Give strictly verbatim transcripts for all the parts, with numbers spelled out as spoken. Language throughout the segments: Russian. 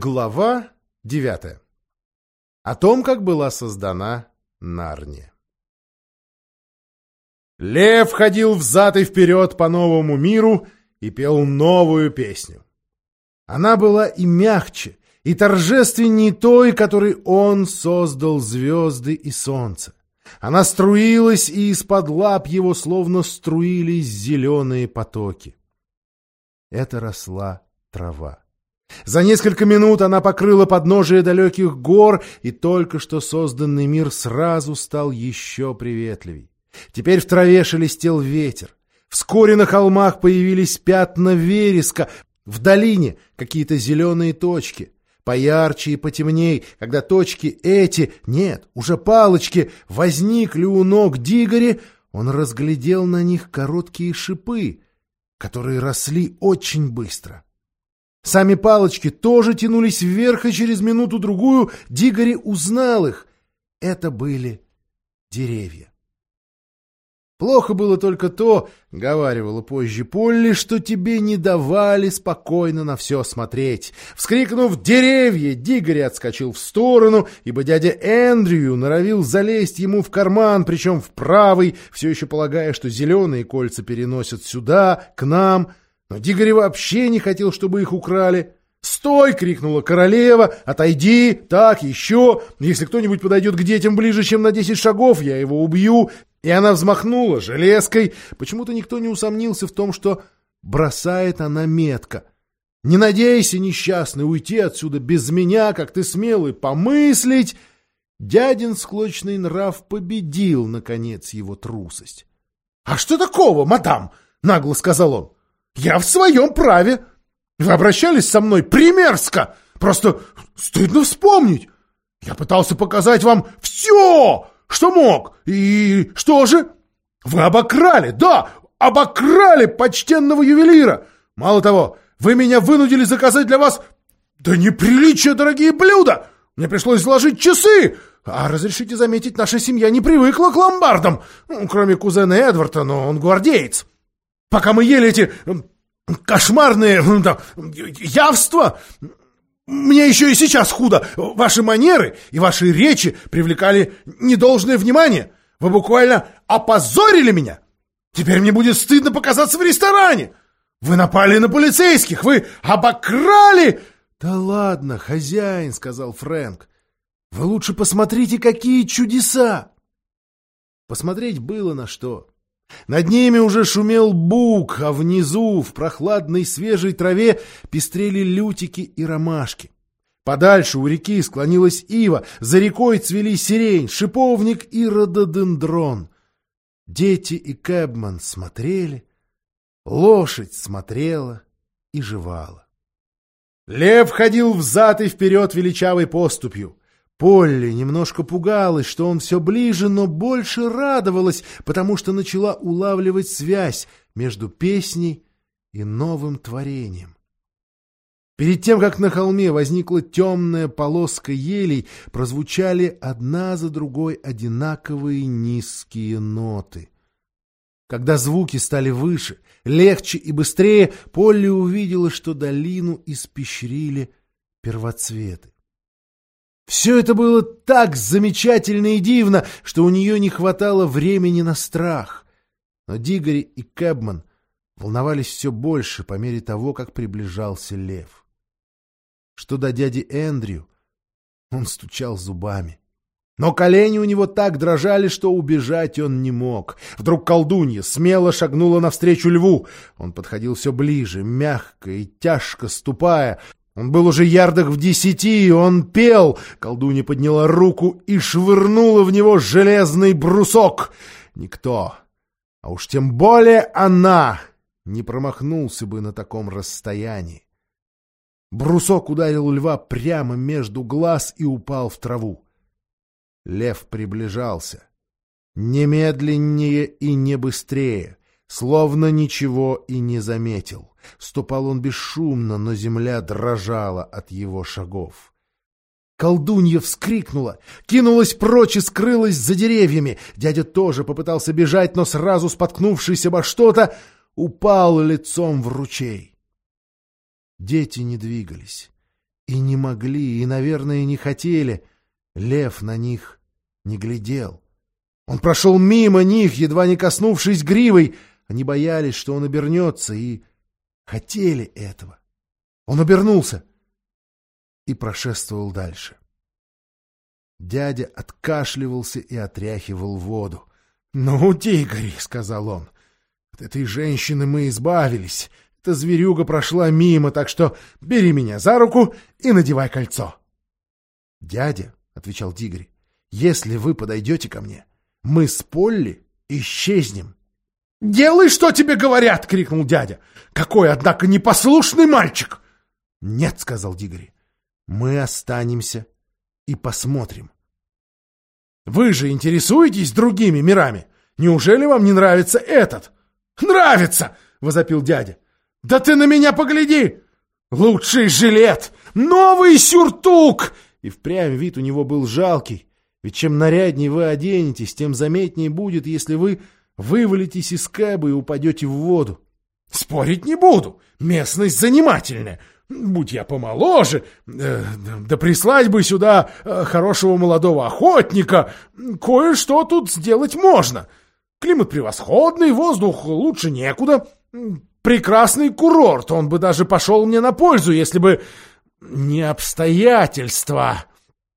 Глава девятая. О том, как была создана Нарния. Лев ходил взад и вперед по новому миру и пел новую песню. Она была и мягче, и торжественнее той, которой он создал звезды и солнце. Она струилась, и из-под лап его словно струились зеленые потоки. Это росла трава. За несколько минут она покрыла подножие далеких гор, и только что созданный мир сразу стал еще приветливей. Теперь в траве шелестел ветер. Вскоре на холмах появились пятна вереска, в долине какие-то зеленые точки. Поярче и потемней, когда точки эти, нет, уже палочки, возникли у ног Дигори, он разглядел на них короткие шипы, которые росли очень быстро. Сами палочки тоже тянулись вверх, и через минуту-другую Дигори узнал их. Это были деревья. «Плохо было только то, — говаривала позже Полли, — что тебе не давали спокойно на все смотреть». Вскрикнув «Деревья!», Дигори отскочил в сторону, ибо дядя Эндрю норовил залезть ему в карман, причем в правый, все еще полагая, что зеленые кольца переносят сюда, к нам. Но Дигори вообще не хотел, чтобы их украли. «Стой!» — крикнула королева. «Отойди! Так, еще! Если кто-нибудь подойдет к детям ближе, чем на десять шагов, я его убью!» И она взмахнула железкой. Почему-то никто не усомнился в том, что бросает она метко. «Не надейся, несчастный, уйти отсюда без меня, как ты смел и помыслить!» Дядин склочный нрав победил, наконец, его трусость. «А что такого, мадам?» — нагло сказал он. «Я в своем праве. Вы обращались со мной примерзко. Просто стыдно вспомнить. Я пытался показать вам все, что мог. И что же? Вы обокрали, да, обокрали почтенного ювелира. Мало того, вы меня вынудили заказать для вас, да неприличие, дорогие блюда. Мне пришлось заложить часы. А разрешите заметить, наша семья не привыкла к ломбардам. Ну, кроме кузена Эдварда, но он гвардеец. Пока мы ели эти кошмарные да, явства, мне еще и сейчас худо. Ваши манеры и ваши речи привлекали недолжное внимание. Вы буквально опозорили меня. Теперь мне будет стыдно показаться в ресторане. Вы напали на полицейских, вы обокрали... «Да ладно, хозяин», — сказал Фрэнк. «Вы лучше посмотрите, какие чудеса!» Посмотреть было на что. Над ними уже шумел бук, а внизу, в прохладной свежей траве, пестрели лютики и ромашки. Подальше у реки склонилась ива, за рекой цвели сирень, шиповник и рододендрон. Дети и Кэбман смотрели, лошадь смотрела и жевала. Лев ходил взад и вперед величавой поступью. Полли немножко пугалась, что он все ближе, но больше радовалась, потому что начала улавливать связь между песней и новым творением. Перед тем, как на холме возникла темная полоска елей, прозвучали одна за другой одинаковые низкие ноты. Когда звуки стали выше, легче и быстрее, Полли увидела, что долину испещрили первоцветы. Все это было так замечательно и дивно, что у нее не хватало времени на страх. Но Дигори и Кэбман волновались все больше по мере того, как приближался лев. Что до дяди Эндрю, он стучал зубами. Но колени у него так дрожали, что убежать он не мог. Вдруг колдунья смело шагнула навстречу льву. Он подходил все ближе, мягко и тяжко ступая. Он был уже ярдах в десяти, он пел. Колдунья подняла руку и швырнула в него железный брусок. Никто, а уж тем более она, не промахнулся бы на таком расстоянии. Брусок ударил льва прямо между глаз и упал в траву. Лев приближался. Не медленнее и не быстрее, словно ничего и не заметил. Ступал он бесшумно, но земля дрожала от его шагов. Колдунья вскрикнула, кинулась прочь и скрылась за деревьями. Дядя тоже попытался бежать, но сразу споткнувшись обо что-то, упал лицом в ручей. Дети не двигались. И не могли, и, наверное, не хотели. Лев на них не глядел. Он прошел мимо них, едва не коснувшись гривой. Они боялись, что он обернется, и хотели этого. Он обернулся и прошествовал дальше. Дядя откашливался и отряхивал воду. — Ну, Дигори, — сказал он, — от этой женщины мы избавились. Эта зверюга прошла мимо, так что бери меня за руку и надевай кольцо. — Дядя, — отвечал Дигори, — если вы подойдете ко мне, мы с Полли исчезнем. — Делай, что тебе говорят! — крикнул дядя. — Какой, однако, непослушный мальчик! — Нет, — сказал Дигори, — мы останемся и посмотрим. — Вы же интересуетесь другими мирами? Неужели вам не нравится этот? — Нравится! — возопил дядя. — Да ты на меня погляди! Лучший жилет! Новый сюртук! И впрямь вид у него был жалкий. Ведь чем наряднее вы оденетесь, тем заметнее будет, если вы вывалитесь из кэба и упадете в воду. Спорить не буду. Местность занимательная. Будь я помоложе, э, да прислать бы сюда э, хорошего молодого охотника, кое-что тут сделать можно. Климат превосходный, воздух лучше некуда. Прекрасный курорт, он бы даже пошел мне на пользу, если бы не обстоятельства.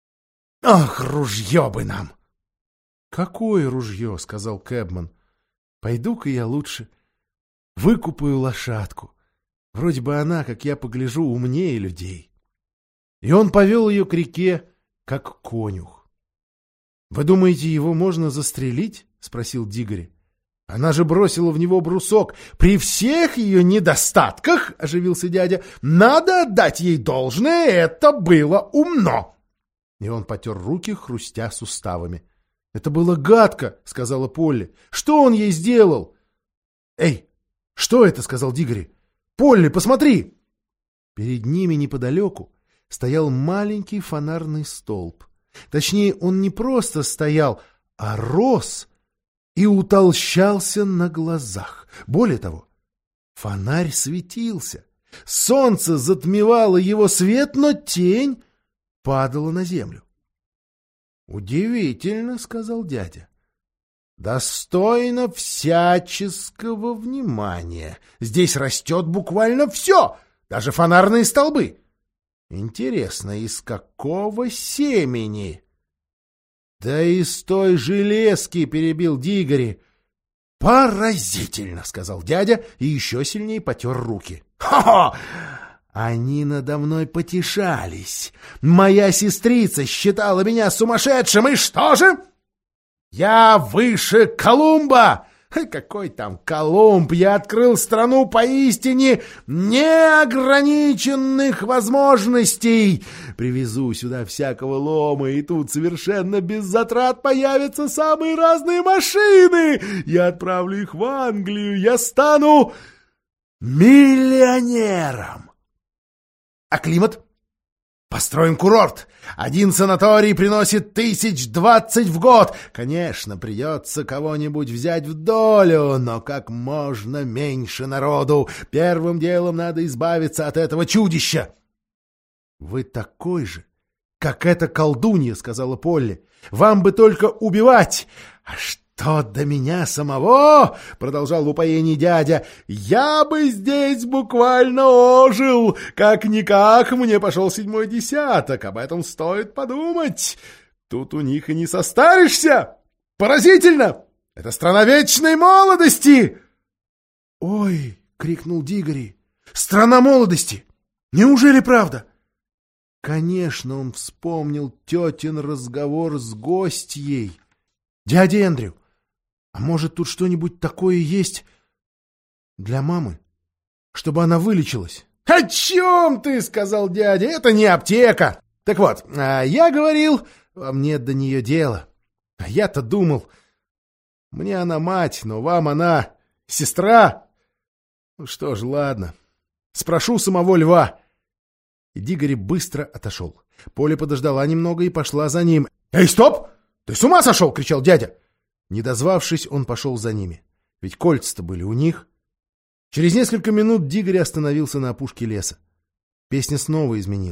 Ах, ружье бы нам! — Какое ружье? — сказал кэбман. — Пойду-ка я лучше выкупаю лошадку. Вроде бы она, как я погляжу, умнее людей. И он повел ее к реке, как конюх. — Вы думаете, его можно застрелить? — спросил Дигори. — Она же бросила в него брусок. — При всех ее недостатках, — оживился дядя, — надо отдать ей должное, это было умно. И он потер руки, хрустя суставами. — Это было гадко, — сказала Полли. — Что он ей сделал? — Эй, что это? — сказал Дигори. — Полли, посмотри! Перед ними неподалеку стоял маленький фонарный столб. Точнее, он не просто стоял, а рос и утолщался на глазах. Более того, фонарь светился. Солнце затмевало его свет, но тень падала на землю. — Удивительно, — сказал дядя. — Достойно всяческого внимания. Здесь растет буквально все, даже фонарные столбы. Интересно, из какого семени? — Да из той железки, — перебил Дигори. — Поразительно, — сказал дядя и еще сильнее потер руки. — Хо-хо! Они надо мной потешались. Моя сестрица считала меня сумасшедшим, и что же? Я выше Колумба! Какой там Колумб? Я открыл страну поистине неограниченных возможностей. Привезу сюда всякого лома, и тут совершенно без затрат появятся самые разные машины. Я отправлю их в Англию, я стану миллионером. А климат? Построим курорт. Один санаторий приносит тысяч двадцать в год. Конечно, придется кого-нибудь взять в долю, но как можно меньше народу. Первым делом надо избавиться от этого чудища. — Вы такой же, как эта колдунья, — сказала Полли. — Вам бы только убивать. А что до меня самого, — продолжал в упоении дядя, — я бы здесь буквально ожил. Как-никак мне пошел седьмой десяток, об этом стоит подумать. Тут у них и не состаришься. Поразительно! Это страна вечной молодости! — Ой! — крикнул Дигори. — Страна молодости! Неужели правда? Конечно, он вспомнил тетин разговор с гостьей. — Дядя Эндрю, а может, тут что-нибудь такое есть для мамы, чтобы она вылечилась? — О чем ты? — сказал дядя. — Это не аптека. Так вот, я говорил, вам нет до нее дела. А я-то думал, мне она мать, но вам она сестра. Ну что ж, ладно, спрошу самого льва. И Дигори быстро отошел. Поля подождала немного и пошла за ним. — Эй, стоп! Ты с ума сошел? — кричал дядя. Не дозвавшись, он пошел за ними. Ведь кольца-то были у них. Через несколько минут Дигори остановился на опушке леса. Песня снова изменилась.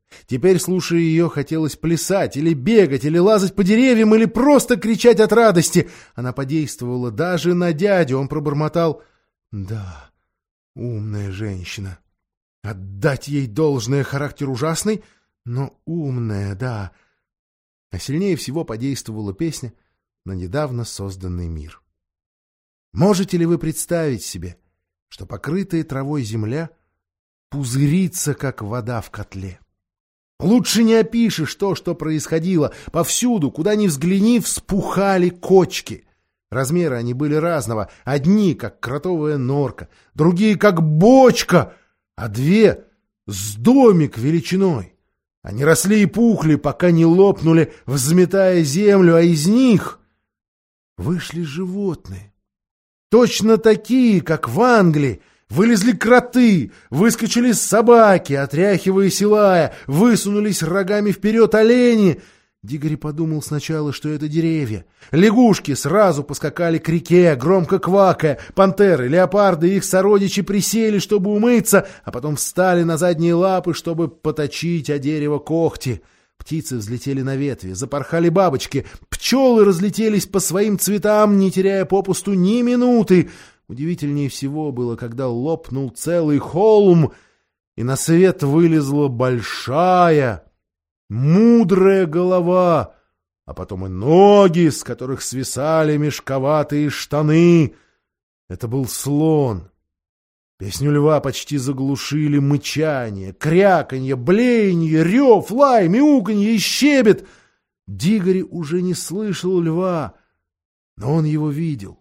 Теперь, слушая ее, хотелось плясать, или бегать, или лазать по деревьям, или просто кричать от радости. Она подействовала даже на дядю. Он пробормотал: «Да, умная женщина. Отдать ей должное, характер ужасный, но умная, да». А сильнее всего подействовала песня на недавно созданный мир. Можете ли вы представить себе, что покрытая травой земля пузырится, как вода в котле? Лучше не опишешь то, что происходило. Повсюду, куда ни взгляни, вспухали кочки. Размеры они были разного. Одни, как кротовая норка, другие, как бочка, а две — с домик величиной. Они росли и пухли, пока не лопнули, взметая землю, а из них вышли животные. Точно такие, как в Англии. Вылезли кроты, выскочили собаки, отряхиваясь и лая, высунулись рогами вперед олени. Дигори подумал сначала, что это деревья. Лягушки сразу поскакали к реке, громко квакая. Пантеры, леопарды и их сородичи присели, чтобы умыться, а потом встали на задние лапы, чтобы поточить о дерево когти. Птицы взлетели на ветви, запорхали бабочки, пчелы разлетелись по своим цветам, не теряя попусту ни минуты. Удивительнее всего было, когда лопнул целый холм, и на свет вылезла большая, мудрая голова, а потом и ноги, с которых свисали мешковатые штаны. Это был слон. Песню льва почти заглушили мычание, кряканье, блеяние, рев, лай, мяуканье и щебет. Дигори уже не слышал льва, но он его видел.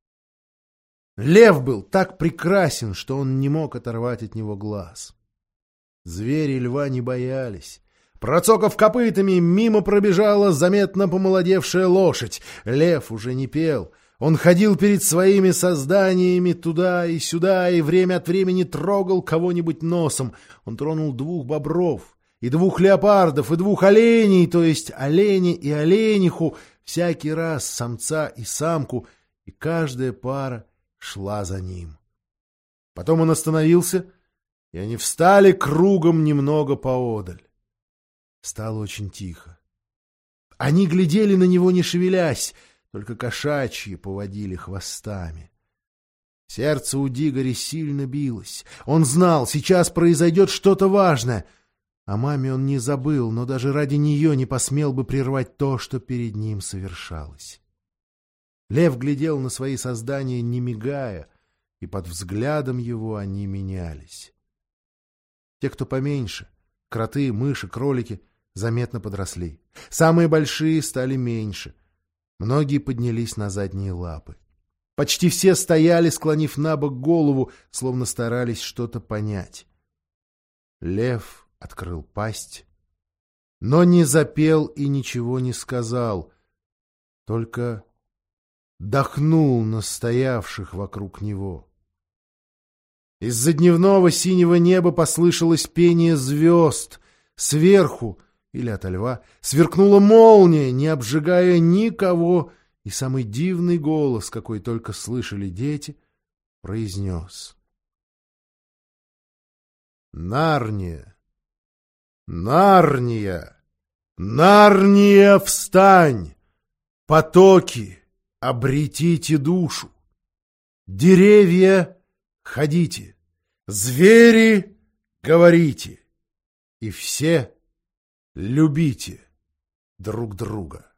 Лев был так прекрасен, что он не мог оторвать от него глаз. Звери льва не боялись. Процокав копытами, мимо пробежала заметно помолодевшая лошадь. Лев уже не пел. Он ходил перед своими созданиями туда и сюда и время от времени трогал кого-нибудь носом. Он тронул двух бобров, и двух леопардов, и двух оленей, то есть оленя и олениху, всякий раз самца и самку, и каждая пара шла за ним. Потом он остановился, и они встали кругом немного поодаль. Стало очень тихо. Они глядели на него, не шевелясь, только кошачьи поводили хвостами. Сердце у Дигори сильно билось. Он знал, сейчас произойдет что-то важное. О маме он не забыл, но даже ради нее не посмел бы прервать то, что перед ним совершалось. Лев глядел на свои создания, не мигая, и под взглядом его они менялись. Те, кто поменьше, кроты, мыши, кролики, заметно подросли. Самые большие стали меньше. Многие поднялись на задние лапы. Почти все стояли, склонив набок голову, словно старались что-то понять. Лев открыл пасть, но не запел и ничего не сказал, только дохнул на стоявших вокруг него. Из-за дневного синего неба послышалось пение звезд. Сверху, или ото льва, сверкнула молния, не обжигая никого, и самый дивный голос, какой только слышали дети, произнес: «Нарния! Нарния! Нарния, встань! Потоки, обретите душу! Деревья, ходите! Звери, говорите! И все любите друг друга!»